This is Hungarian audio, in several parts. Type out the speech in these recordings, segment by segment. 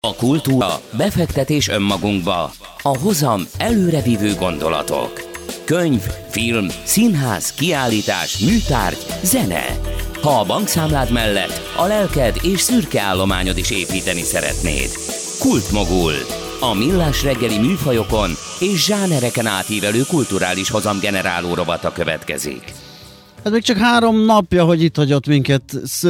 A kultúra, befektetés önmagunkba, a hozam előrevívő gondolatok. Könyv, film, színház, kiállítás, műtárgy, zene. Ha a bankszámlád mellett a lelked és szürke állományod is építeni szeretnéd. Kultmogul. A millás reggeli műfajokon és zsánereken átívelő kulturális hozamgeneráló rovata következik. Ez még csak 3 napja, hogy itt hagyott minket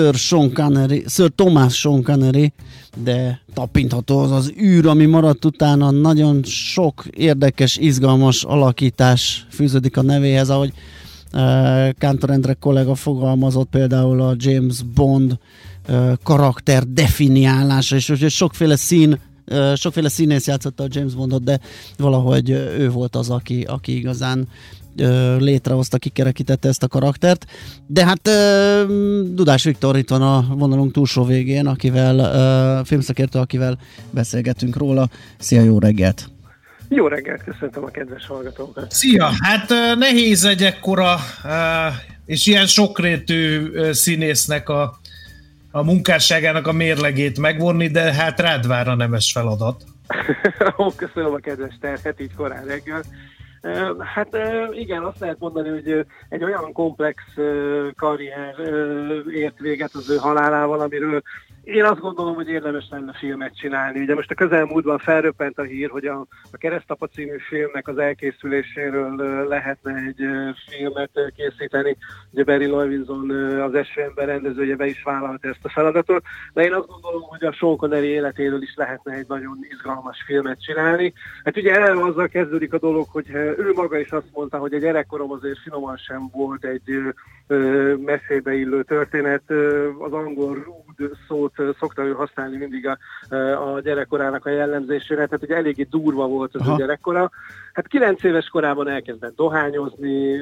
Sir Thomas Sean Connery, de tapintható az az űr, ami maradt utána. Nagyon sok érdekes, izgalmas alakítás fűződik a nevéhez, ahogy Kántor Endre kollega fogalmazott, például a James Bond karakter definiálása, és sokféle színész játszotta a James Bondot, de valahogy ő volt az, aki igazán létrehozta, kikerekítette ezt a karaktert. De hát Dudás Viktor itt van a vonalunk túlsó végén, filmszakértő, akivel beszélgetünk róla. Szia, jó reggelt! Jó reggelt, köszöntöm a kedves hallgatókat! Szia! Hát nehéz egy ekkora és ilyen sokrétű színésznek a munkásságának a mérlegét megvonni, de hát rád vár a nemes feladat. Köszönöm a kedves terhet így korán reggel. Hát igen, azt lehet mondani, hogy egy olyan komplex karrier ért véget az ő halálával, amiről én azt gondolom, hogy érdemes lenne filmet csinálni. Ugye most a közelmúltban felröppent a hír, hogy a Keresztapa című filmnek az elkészüléséről lehetne egy filmet készíteni. Ugye Barry Levinson, az Eső ember rendezője be is vállalta ezt a feladatot, de én azt gondolom, hogy a Sean Connery életéről is lehetne egy nagyon izgalmas filmet csinálni. Hát ugye azzal kezdődik a dolog, hogy ő maga is azt mondta, hogy a gyerekkorom azért finoman sem volt egy mesébe illő történet. Az angol rude szót szokta ő használni mindig a gyerekkorának a jellemzésére, tehát ugye eléggé durva volt az ő gyerekkora. Hát 9 éves korában elkezdett dohányozni,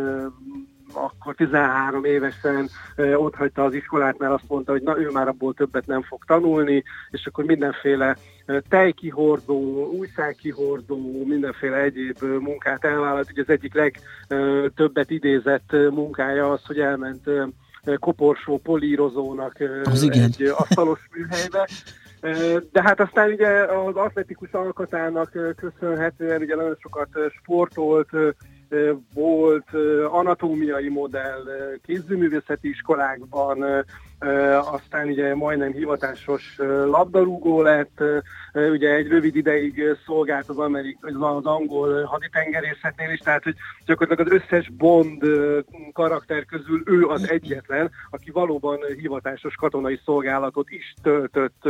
akkor 13 évesen otthagyta az iskolát, mert azt mondta, hogy na, ő már abból többet nem fog tanulni, és akkor mindenféle tejkihordó, újságkihordó, mindenféle egyéb munkát elvállalt. Ugye az egyik legtöbbet idézett munkája az, hogy elment koporsó polírozónak egy asztalos műhelybe. De hát aztán ugye az atletikus alkatának köszönhetően ugye nagyon sokat sportolt, volt anatómiai modell kézművészeti iskolákban, aztán ugye majdnem hivatásos labdarúgó lett, ugye egy rövid ideig szolgált az angol haditengerészetnél is, tehát hogy gyakorlatilag az összes Bond karakter közül ő az egyetlen, aki valóban hivatásos katonai szolgálatot is töltött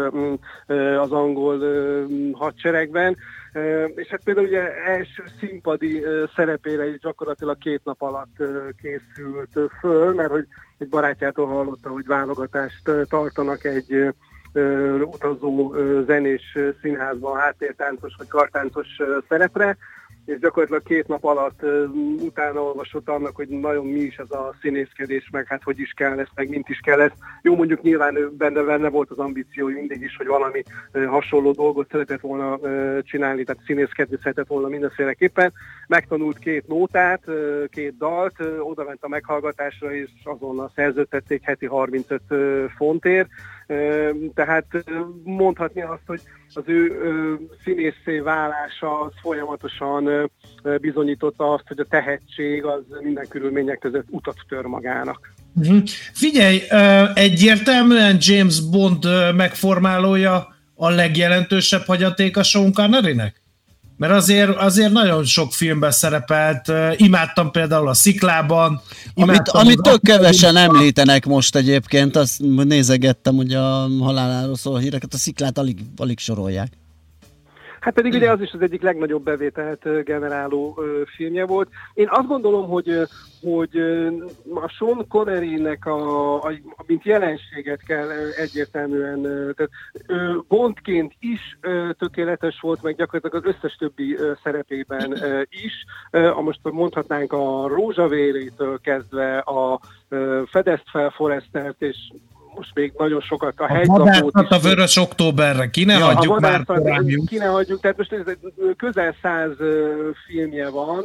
az angol hadseregben. És hát például ugye első színpadi szerepére is gyakorlatilag 2 nap alatt készült föl, mert hogy egy barátjától hallotta, hogy válogatást tartanak egy utazó zenés színházban háttértáncos vagy kartáncos szerepre, és gyakorlatilag 2 nap alatt utána olvasott annak, hogy nagyon mi is ez a színészkedés, meg hát hogy is kell lesz, meg mint is kell lesz. Jó, mondjuk nyilván benne volt az ambíció mindig is, hogy valami hasonló dolgot szeretett volna csinálni, tehát színészkedni szeretett volna mindenféleképpen. Megtanult 2 nótát, 2 dalt, odament a meghallgatásra, és azonnal szerződtették heti 35 fontért. Tehát mondhatni azt, hogy az ő színészé válása az folyamatosan bizonyította azt, hogy a tehetség az minden körülmények között utat tör magának. Figyelj, egyértelműen James Bond megformálója a legjelentősebb hagyatéka Sean Connerynek? Mert azért nagyon sok filmben szerepelt, imádtam például a Sziklában. Amit tök kevesen említenek most egyébként, azt nézegettem, hogy a haláláról szóló híreket, a Sziklát alig sorolják. Hát pedig ugye az is az egyik legnagyobb bevételt generáló filmje volt. Én azt gondolom, hogy a Sean Connerynek mint jelenséget kell egyértelműen, tehát Bondként is tökéletes volt, meg gyakorlatilag az összes többi szerepében is. Most mondhatnánk a Rózsavérétől kezdve a Fedezt fel Forrestert, és most még nagyon sokat a hegylapót is. A Vörös Októberre, ki ne hagyjuk már korábban. Ki ne hagyjuk, tehát most ez közel 100 filmje van,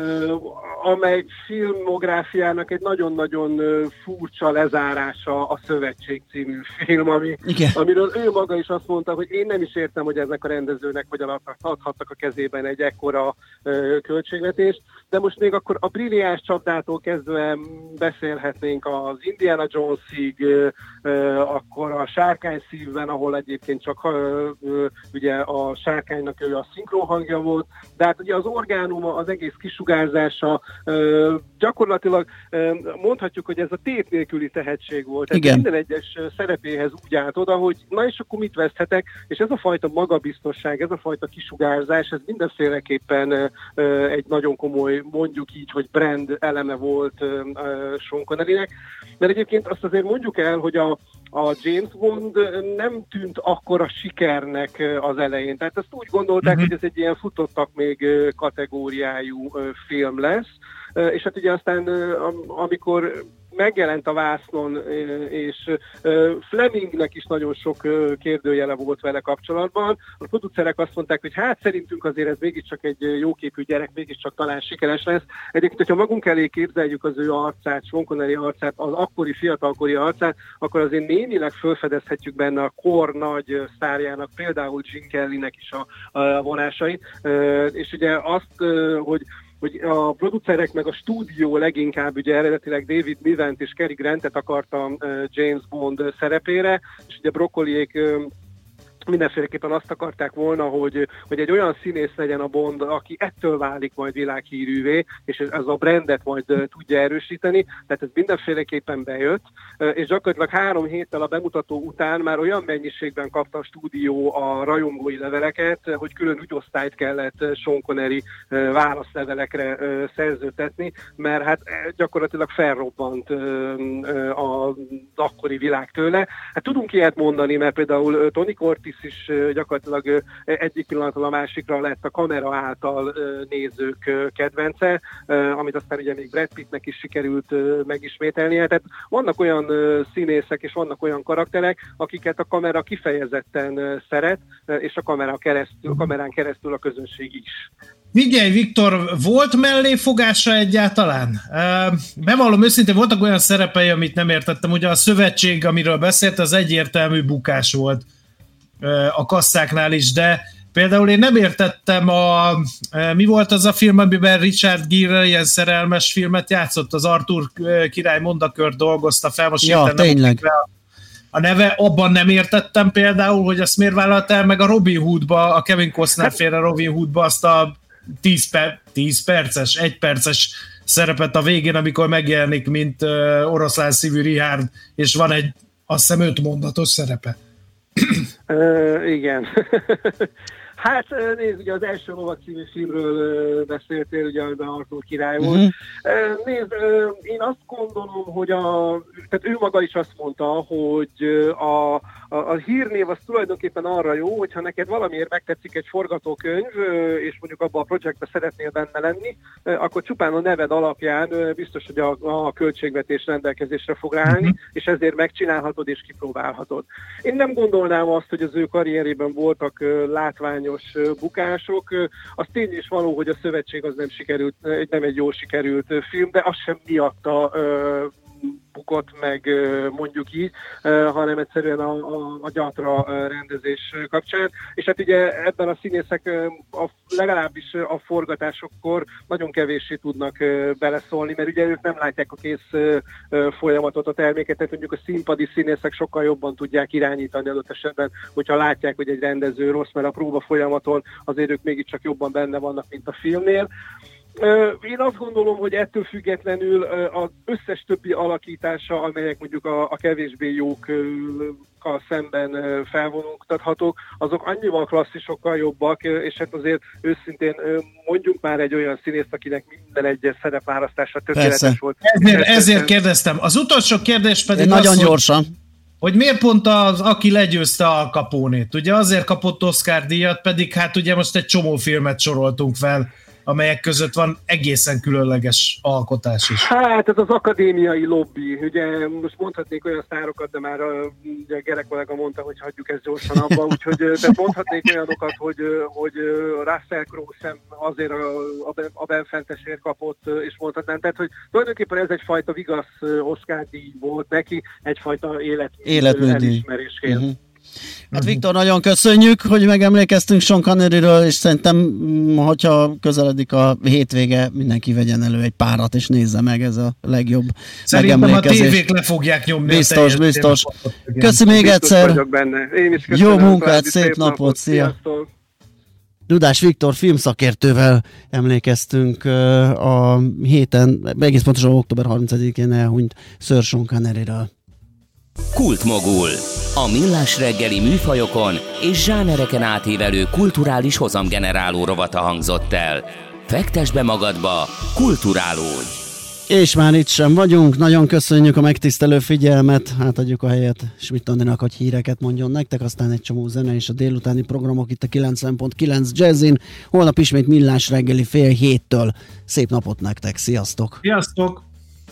amely filmográfiának egy nagyon-nagyon furcsa lezárása a Szövetség című film, amiről ő maga is azt mondta, hogy én nem is értem, hogy ennek a rendezőnek vagy adhattak a kezében egy ekkora költségvetést, de most még akkor a Brilliáns csapdától kezdve beszélhetnénk az Indiana Jonesig, akkor a Sárkány szívben, ahol egyébként csak ugye a sárkánynak ő a szinkronhangja volt, de hát ugye az orgánuma, az egész kisugárzása gyakorlatilag mondhatjuk, hogy ez a tét nélküli tehetség volt. Tehát minden egyes szerepéhez úgy állt oda, hogy na és akkor mit veszthetek, és ez a fajta magabiztosság, ez a fajta kisugárzás, ez mindenféleképpen egy nagyon komoly, mondjuk így, hogy brand eleme volt Sean Connerynek. Mert egyébként azt azért mondjuk el, hogy a James Bond nem tűnt akkora sikernek az elején. Tehát ezt úgy gondolták, hogy ez egy ilyen futottak még kategóriájú film lesz. És hát ugye aztán, amikor megjelent a vásznon, és Flemingnek is nagyon sok kérdőjele volt vele kapcsolatban. A producerek azt mondták, hogy hát szerintünk azért ez mégiscsak egy jóképű gyerek, mégiscsak talán sikeres lesz. Egyébként, hogyha magunk elé képzeljük az ő arcát, Sean Connery arcát, az akkori fiatalkori arcát, akkor azért némileg felfedezhetjük benne a kor nagy sztárjának, például Gene Kellynek is a vonásait. És ugye azt, hogy a producerek meg a stúdió leginkább ugye eredetileg David Niven és Cary Grantet akarta James Bond szerepére, és ugye Broccoliék mindenféleképpen azt akarták volna, hogy egy olyan színész legyen a Bond, aki ettől válik majd világhírűvé, és ez a brandet majd tudja erősíteni, tehát ez mindenféleképpen bejött, és gyakorlatilag 3 héttel a bemutató után már olyan mennyiségben kapta a stúdió a rajongói leveleket, hogy külön ügyosztályt kellett Sean Connery válaszlevelekre szerződtetni, mert hát gyakorlatilag felrobbant az akkori világ tőle. Hát tudunk ilyet mondani, mert például Tony Curtis is gyakorlatilag egyik pillanatról a másikra lett a kamera által nézők kedvence, amit aztán ugye még Brad Pittnek is sikerült megismételnie. Tehát vannak olyan színészek és vannak olyan karakterek, akiket a kamera kifejezetten szeret, és a kamerán keresztül a közönség is. Figyelj, Viktor, volt melléfogása egyáltalán? Bevallom őszintén, voltak olyan szerepei, amit nem értettem. Ugye a Szövetség, amiről beszélt, az egyértelmű bukás volt a kasszáknál is, de például én nem értettem mi volt az a film, amiben Richard Gere ilyen szerelmes filmet játszott, az Arthur király mondakört dolgozta fel, most tényleg. A neve, abban nem értettem például, hogy azt miért vállalt el, meg a Robin Hoodba, a Kevin Costner féle Robin Hoodba azt a 10 perces, 1 perces szerepet a végén, amikor megjelenik, mint oroszlán szívű Richard, és van egy, azt hiszem 5 mondatos szerepe. Igen. Hát nézd, ugye az Első lovag című filmről beszéltél, ugye amiben Arthur király volt. Nézd, én azt gondolom, hogy tehát ő maga is azt mondta, hogy a hírnév az tulajdonképpen arra jó, hogyha neked valamiért megtetszik egy forgatókönyv, és mondjuk abban a projektben szeretnél benne lenni, akkor csupán a neved alapján biztos, hogy a költségvetés rendelkezésre fog állni, és ezért megcsinálhatod és kipróbálhatod. Én nem gondolnám azt, hogy az ő karrierében voltak látványos bukások. Az tény is való, hogy a Szövetség az nem egy jól sikerült film, de az sem miatta bukott meg, mondjuk így, hanem egyszerűen a gyatra rendezés kapcsán. És hát ugye ebben a színészek legalábbis a forgatásokkor nagyon kevéssé tudnak beleszólni, mert ugye ők nem látják a kész folyamatot, a terméket, tehát mondjuk a színpadi színészek sokkal jobban tudják irányítani adott esetben, hogyha látják, hogy egy rendező rossz, mert a próba folyamaton azért ők mégiscsak jobban benne vannak, mint a filmnél. Én azt gondolom, hogy ettől függetlenül az összes többi alakítása, amelyek mondjuk a kevésbé jókkal szemben felvonultathatók, azok annyival klasszisokkal jobbak, és hát azért őszintén mondjuk már egy olyan színészt, akinek minden egyes szerepválasztása tökéletes volt. Ezért kérdeztem. Az utolsó kérdés pedig nagyon gyorsan. Hogy miért pont aki legyőzte Al Capone-t? Ugye azért kapott Oscar-díjat, pedig hát ugye most egy csomó filmet soroltunk fel amelyek között van egészen különleges alkotás is. Hát ez az akadémiai lobby. Ugye most mondhatnék olyan sztárokat, de már ugye Gerek kollega mondta, hogy hagyjuk ezt gyorsan abba, úgyhogy de mondhatnék olyanokat, hogy Russell Crowe sem azért a benfentesért kapott, és mondhatnám. Tehát, hogy tulajdonképpen ez egyfajta vigasz Oscar-díj volt neki, egyfajta életmű elismerésként. Uh-huh. Hát Viktor, nagyon köszönjük, hogy megemlékeztünk Sean Conneryről, és szerintem, hogyha közeledik a hétvége, mindenki vegyen elő egy párat, és nézze meg, ez a legjobb megemlékezés. Szerintem a tévék le fogják nyomni. Biztos. Köszi még egyszer. Én is köszönöm. Jó munkát, szép napot, szia! Dudás Viktor filmszakértővel emlékeztünk a héten, egész pontosan október 30-én elhunyt Sir Sean Conneryről. Kultmogul. A millás reggeli műfajokon és zsánereken átívelő kulturális hozamgeneráló rovata hangzott el. Fektesd be magadba, kulturálódj! És már itt sem vagyunk, nagyon köszönjük a megtisztelő figyelmet, átadjuk a helyet Schmidt Andinak, hogy híreket mondjon nektek, aztán egy csomó zene és a délutáni programok itt a 90.9 Jazzin. Holnap ismét millás reggeli 6:30. Szép napot nektek, sziasztok! Sziasztok!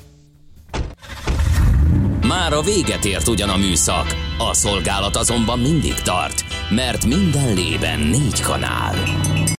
Már a véget ért ugyan a műszak, a szolgálat azonban mindig tart, mert minden lében 4 kanál.